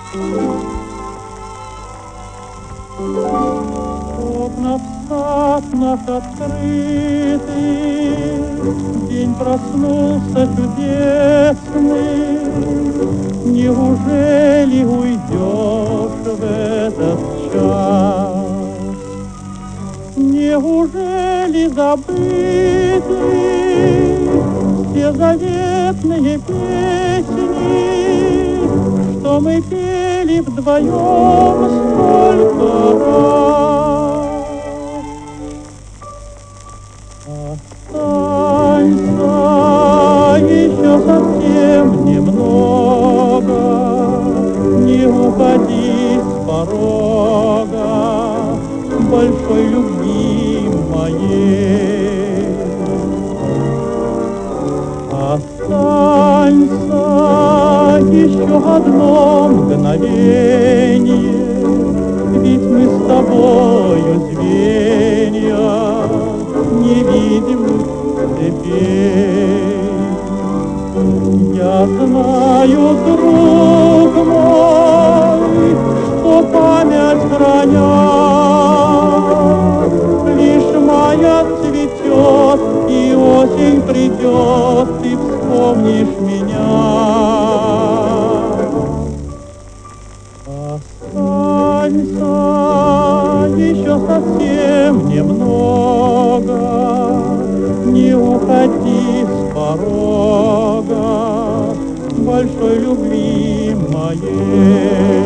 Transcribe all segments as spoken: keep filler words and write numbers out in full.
Окна в сад наш открытый, день проснулся чудесный. Неужели уйдешь в этот час? Неужели забыты все заветные песни, что мы пели вдвоем столько раз? Останься еще совсем немного, не уходи с порога большой любви моей. Останься еще одно мгновение, ведь мы с тобою звенья невидимых цепей. Я знаю, друг мой, что память храня, лишь мая цветет и осень придет, ты вспомнишь меня. Останься еще совсем немного, не уходи с порога большой любви моей.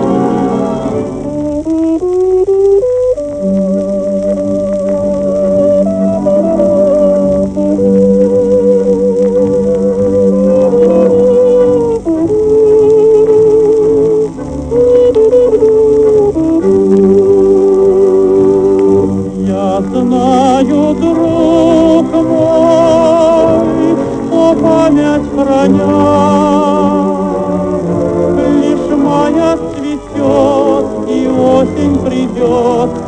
Я знаю, друг мой, что память храня, лишь мая цветет и осень придет,